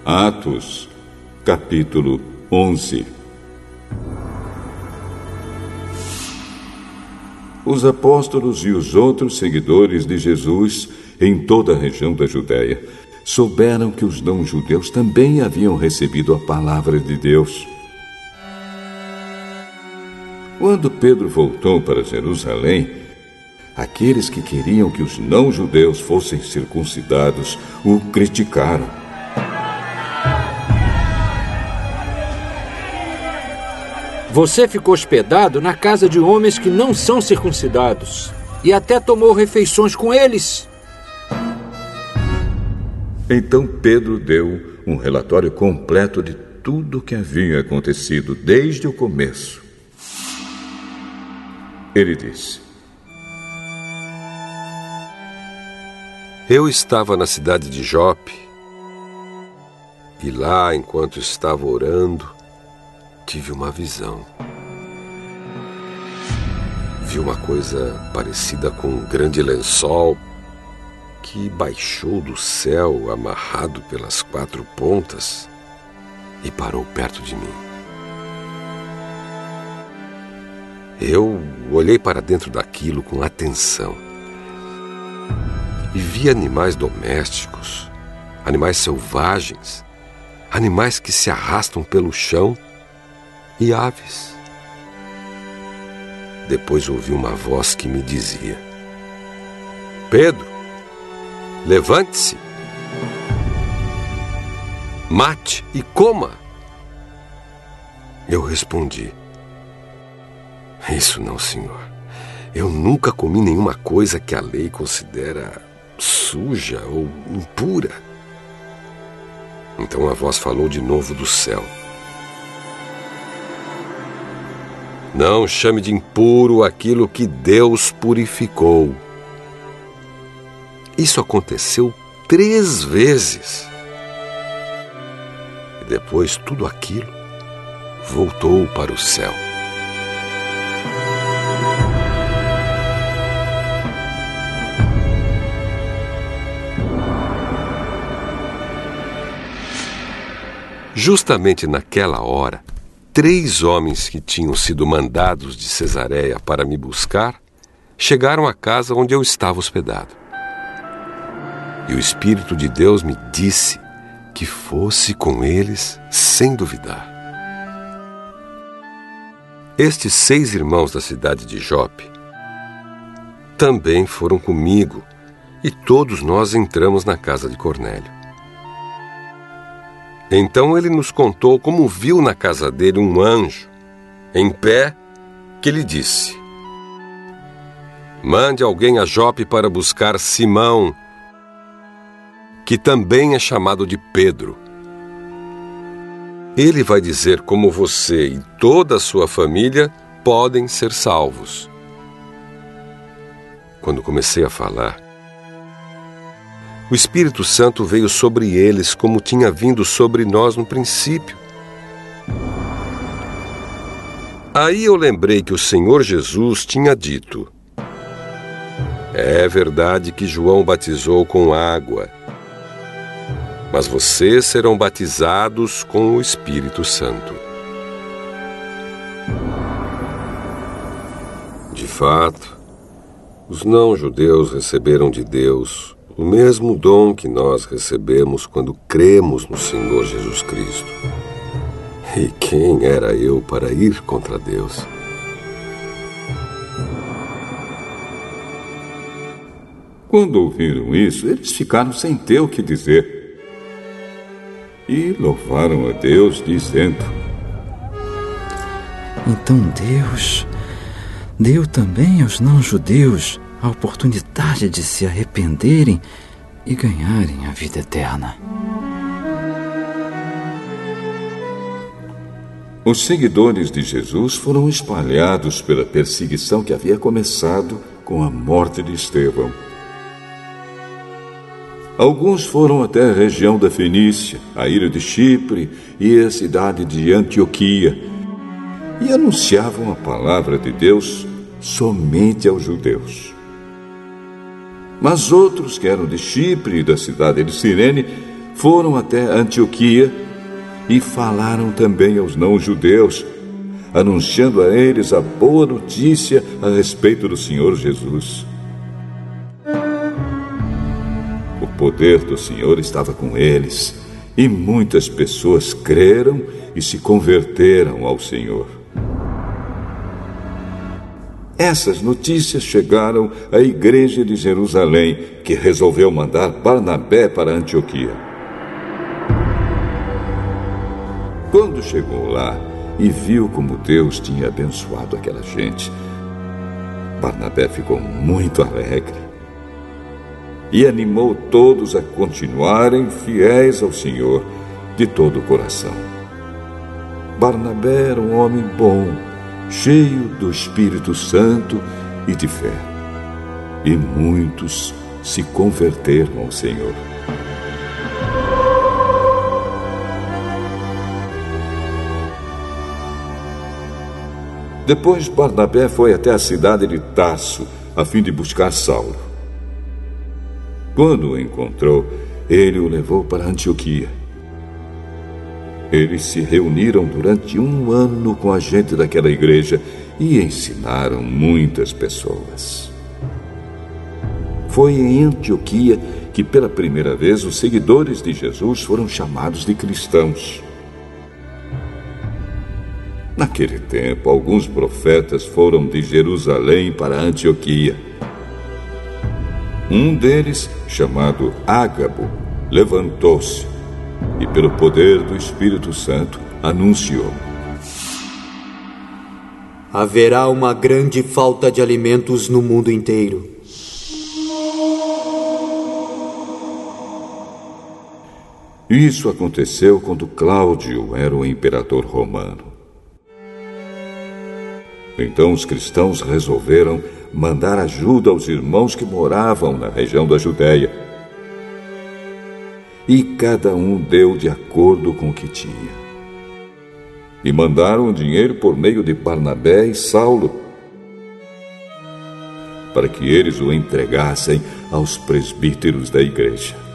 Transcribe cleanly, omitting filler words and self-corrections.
Atos, capítulo 11. Os apóstolos e os outros seguidores de Jesus em toda a região da Judéia souberam que os não-judeus também haviam recebido a palavra de Deus. Quando Pedro voltou para Jerusalém, aqueles que queriam que os não-judeus fossem circuncidados o criticaram. Você ficou hospedado na casa de homens que não são circuncidados e até tomou refeições com eles. Então Pedro deu um relatório completo de tudo o que havia acontecido desde o começo. Ele disse: Eu estava na cidade de Jope e lá, enquanto estava orando, tive uma visão. Vi uma coisa parecida com um grande lençol que baixou do céu, amarrado pelas 4 pontas, e parou perto de mim. Eu olhei para dentro daquilo com atenção e vi animais domésticos, animais selvagens, animais que se arrastam pelo chão e aves. Depois ouvi uma voz que me dizia: Pedro, levante-se, mate e coma. Eu respondi: Isso não, senhor. Eu nunca comi nenhuma coisa que a lei considera suja ou impura. Então a voz falou de novo do céu: Não chame de impuro aquilo que Deus purificou. Isso aconteceu 3 vezes. E depois tudo aquilo voltou para o céu. Justamente naquela hora, 3 homens que tinham sido mandados de Cesareia para me buscar chegaram à casa onde eu estava hospedado. E o Espírito de Deus me disse que fosse com eles sem duvidar. Estes 6 irmãos da cidade de Jope também foram comigo e todos nós entramos na casa de Cornélio. Então ele nos contou como viu na casa dele um anjo, em pé, que lhe disse: Mande alguém a Jope para buscar Simão, que também é chamado de Pedro. Ele vai dizer como você e toda a sua família podem ser salvos. Quando comecei a falar, o Espírito Santo veio sobre eles como tinha vindo sobre nós no princípio. Aí eu lembrei que o Senhor Jesus tinha dito: É verdade que João batizou com água, mas vocês serão batizados com o Espírito Santo. De fato, os não-judeus receberam de Deus o mesmo dom que nós recebemos quando cremos no Senhor Jesus Cristo. E quem era eu para ir contra Deus? Quando ouviram isso, eles ficaram sem ter o que dizer. E louvaram a Deus, dizendo: Então Deus deu também aos não-judeus a oportunidade de se arrependerem e ganharem a vida eterna. Os seguidores de Jesus foram espalhados pela perseguição que havia começado com a morte de Estevão. Alguns foram até a região da Fenícia, a ilha de Chipre e a cidade de Antioquia, e anunciavam a palavra de Deus somente aos judeus. Mas outros que eram de Chipre e da cidade de Cirene foram até Antioquia e falaram também aos não-judeus, anunciando a eles a boa notícia a respeito do Senhor Jesus. O poder do Senhor estava com eles, e muitas pessoas creram e se converteram ao Senhor. Essas notícias chegaram à igreja de Jerusalém, que resolveu mandar Barnabé para Antioquia. Quando chegou lá e viu como Deus tinha abençoado aquela gente, Barnabé ficou muito alegre e animou todos a continuarem fiéis ao Senhor de todo o coração. Barnabé era um homem bom, cheio do Espírito Santo e de fé, e muitos se converteram ao Senhor. Depois Barnabé foi até a cidade de Tarso, a fim de buscar Saulo. Quando o encontrou, ele o levou para Antioquia. Eles se reuniram durante 1 ano com a gente daquela igreja e ensinaram muitas pessoas. Foi em Antioquia que pela primeira vez os seguidores de Jesus foram chamados de cristãos. Naquele tempo, alguns profetas foram de Jerusalém para Antioquia. Um deles, chamado Ágabo, levantou-se e, pelo poder do Espírito Santo, anunciou: haverá uma grande falta de alimentos no mundo inteiro. Isso aconteceu quando Cláudio era o imperador romano. Então os cristãos resolveram mandar ajuda aos irmãos que moravam na região da Judéia. E cada um deu de acordo com o que tinha. E mandaram dinheiro por meio de Barnabé e Saulo, para que eles o entregassem aos presbíteros da igreja.